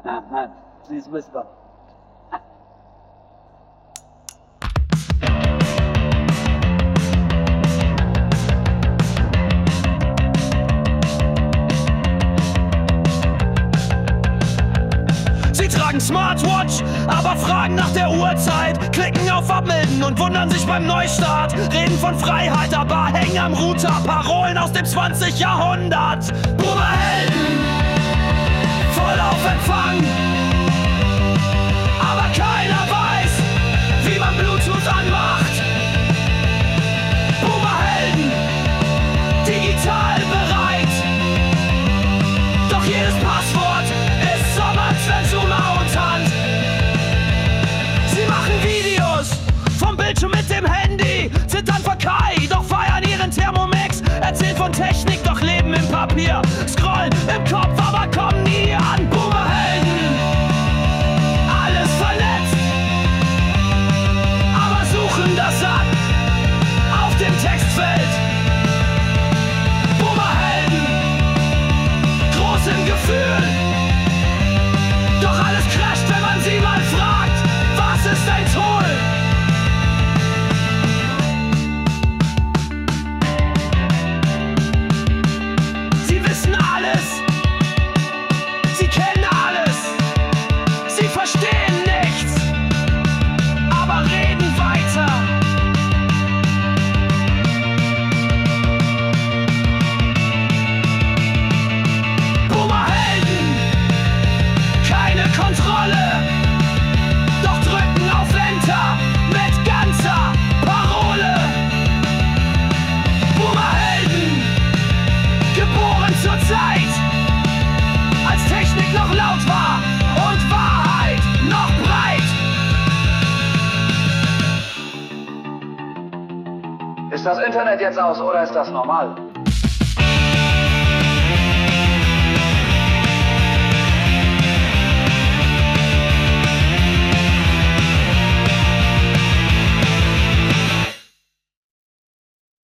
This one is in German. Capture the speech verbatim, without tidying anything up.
Please whisper. Sie tragen Smartwatch, aber fragen nach der Uhrzeit, klicken auf Abmelden und wundern sich beim Neustart, reden von Freiheit, aber hängen am Router, Parolen aus dem zwanzigsten Jahrhundert. Boomerhelden, voll auf Empfang, aber keiner weiß, wie man Bluetooth anmacht. Boomerhelden, digital bereit, doch jedes Passwort ist Sommerzensur und Hand. Sie machen Videos vom Bildschirm mit dem Handy, zittern vor Kai, doch feiern ihren Thermomix, erzählen von Technik, doch leben im Papier, scrollen im Kopf, aber kommen nie an. Boomerhelden, alles vernetzt, aber suchen das an auf dem Textfeld. Boomerhelden, groß im Gefühl, doch alles crasht, wenn man sie mal fragt, was ist ein Tool? Sie wissen alles, sie kennen alles, sie verstehen nichts, aber reden weiter. Boomerhelden, keine Kontrolle, doch drücken auf Enter mit ganzer Parole. Boomerhelden, geboren zur Zeit, als Technik noch laut war und Wahrheit noch breit. Ist das Internet jetzt aus oder ist das normal?